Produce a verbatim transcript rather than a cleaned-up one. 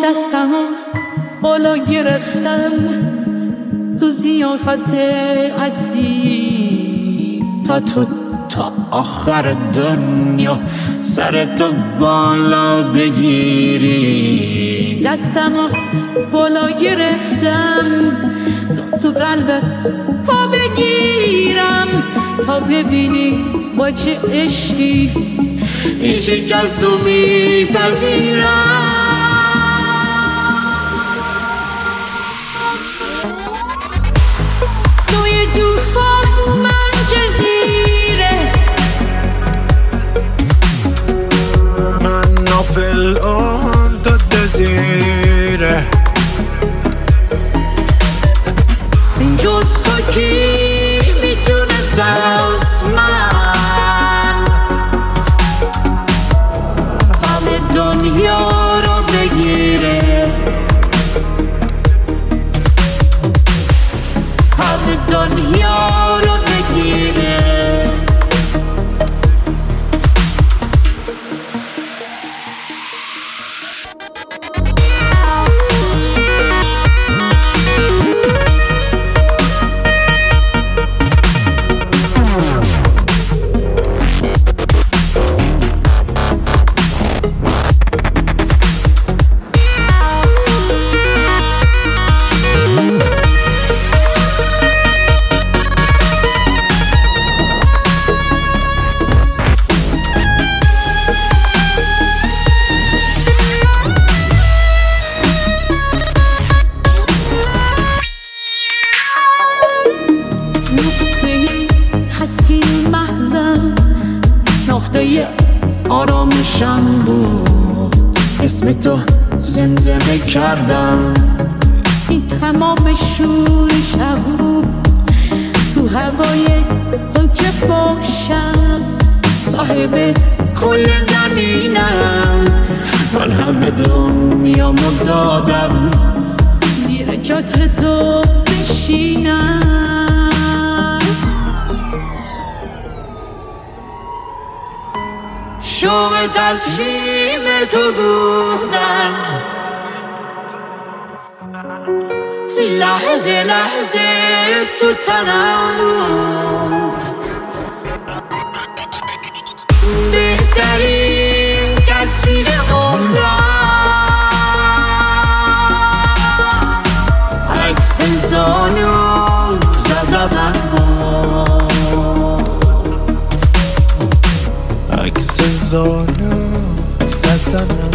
دستمو بالا گرفتم تو زیافت اصیل تا تو تا آخر دنیا سرتو بالا بگیری. دستمو بالا گرفتم تا تو قلبت پا بگیرم تا ببینی با چه عشقی هیچ کس رو میپذیرم. توی توفان من جزیره، من ناپل اون تو دزیره. جز تو کی میتونست از من همه دنیا رو بگیره، همه دنیا رو بگیره. نقطه آرامشم بود، اسم تو زمزمه کردم. این تمام شور شب بود تو هوای تو که باشم صاحب کل زمینم، من همه دنیامو دادم زیر چتر تو بشینم. شوق تسلیم تو بودم، لحظه لحظه تو تنم بود. بهترین تصویر عمرم عکس زانو زدم بود، عکس زانو زدم.